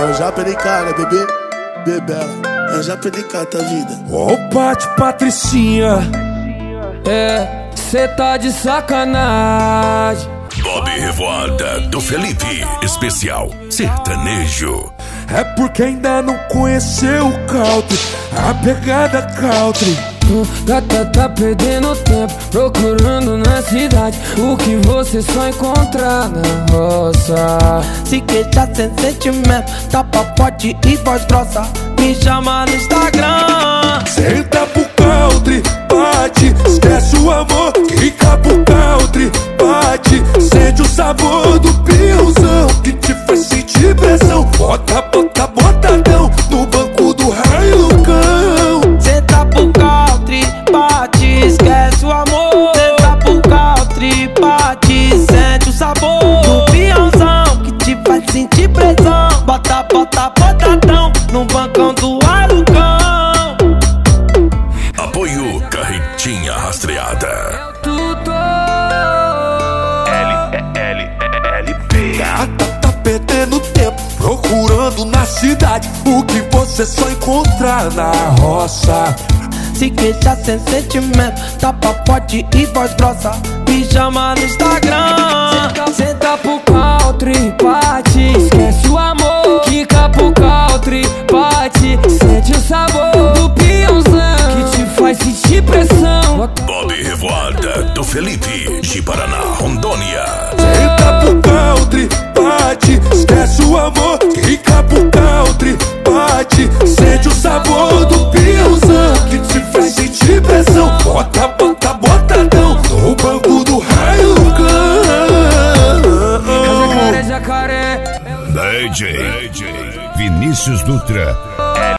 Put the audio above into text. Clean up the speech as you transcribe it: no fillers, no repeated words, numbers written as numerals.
É o Japa de cara, bebê, bebela. É o Japa de cara, tá vida. Ô, Pati Patricinha, cê tá de sacanagem. Bob Revoada do Felipe, especial sertanejo. É porque ainda não conheceu o country, a pegada country. Gata tá perdendo tempo procurando na cidade o que você só encontrar na roça. Se queixa sem sentimento, tapa forte e voz grossa, me chama no Instagram. Senta pro country, bate, esquece o amor, fica pro country, bate, sente o sabor do peãozão que te faz sentir pressão. Bota, bota, botadão no banco do Hilux. Senta pro country, bate, esquece o amor. Senta pro country, bate, sente o sabor do peãozão que te faz sentir pressão. Bota, bota, botadão no bancão do Hilux. Apoio Carretinha Rastreada. LP. Gata tá perdendo tempo procurando na cidade o que você só encontrar na roça. Se queixa sem sentimento, tapa forte e voz grossa, me chama no Instagram. Senta pro country, bate, esquece o amor, quica pro country, bate, sente o sabor do peãozão que te faz sentir pressão. Bob Revoada do Felipe, de Paraná, Rondônia. Senta pro country, bate, esquece o amor, quica pro country, bate, sente o sabor do peãozão que te faz sentir pressão. Bota, bota, botadão no banco do Hilux. Jacaré, DJ Vinícius Dutra.